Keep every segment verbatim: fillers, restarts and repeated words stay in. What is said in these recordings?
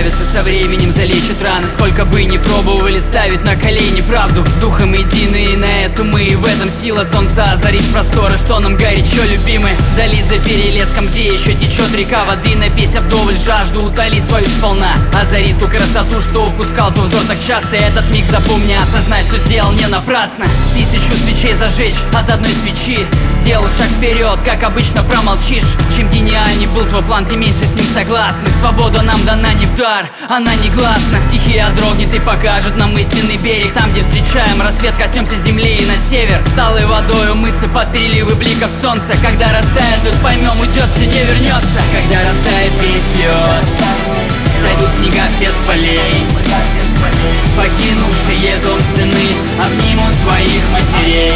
исправиться, со временем залечат раны. Сколько бы ни пробовали ставить на колени правду, духом едины, и на эту мы, и в этом сила солнца озарит просторы, что нам горячо любимы. Вдали за перелеском, где еще течет река воды, напейся вдоволь жажду, утоли свою сполна. Озарит ту красоту, что упускал твой взор так часто. Этот миг запомни, осознай, что сделал не напрасно. Тысячу свечей зажечь от одной свечи, сделал шаг вперед, как обычно промолчишь. Чем гениальней был твой план, тем меньше с ним согласных. Свобода нам дана не в дар, она негласна. Стихия дрогнет и покажет нам истинный берег. Там, где встречаем рассвет, коснемся земли и на север. Талой водой умыться под переливы бликов солнца. Когда растает лед, поймем, уйдет, все не вернется. Когда растает весь лед, сойдут снега все с полей. Покинувшие дом сыны обнимут своих матерей.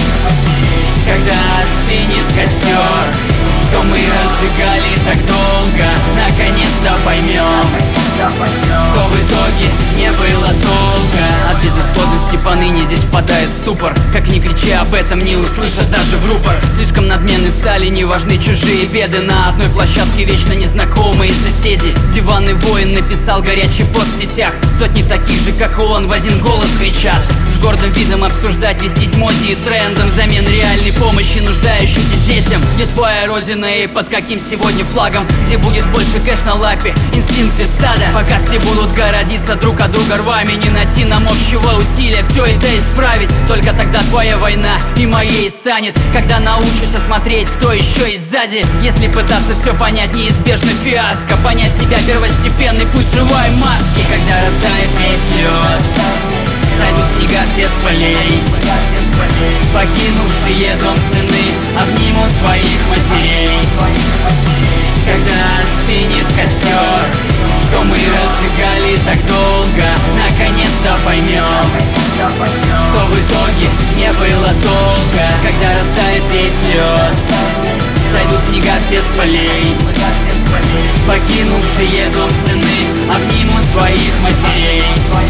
Когда остынет костер, что мы разжигали так долго, наконец-то поймем, что в итоге не было толка. От безысходности поныне здесь впадает в ступор. Как ни кричи об этом, не услышат даже в рупор. Слишком надменны стали, не важны чужие беды. На одной площадке вечно незнакомые соседи. Диванный воин написал горячий пост в сетях. Сотни таких же, как и он, в один голос кричат. С гордым видом обсуждать, вестись моде и трендом, взамен реальной помощи нуждающимся детям. Где твоя родина и под каким сегодня флагом? Где будет больше кэш на лапе, инстинкты стада? Пока все будут городиться друг от друга рвами, не найти нам общего усилия все это исправить. Только тогда твоя война и моей станет, когда научишься смотреть, кто еще есть сзади. Если пытаться все понять, неизбежно фиаско. Понять себя первостепенный путь, срывай маски. Когда растает весь лед, сойдут снега все с полей. Покинувшие дом сыны обнимут своих матерей. Когда остынет костер, что мы разжигали так долго, наконец-то поймем, что в итоге не было толка. Когда растает весь лед, сойдут снега все с полей. Покинувшие дом сыны обнимут своих матерей.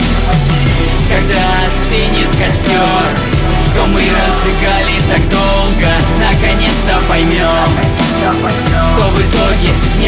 Когда остынет костер, что мы разжигали так долго, наконец-то поймем, что в итоге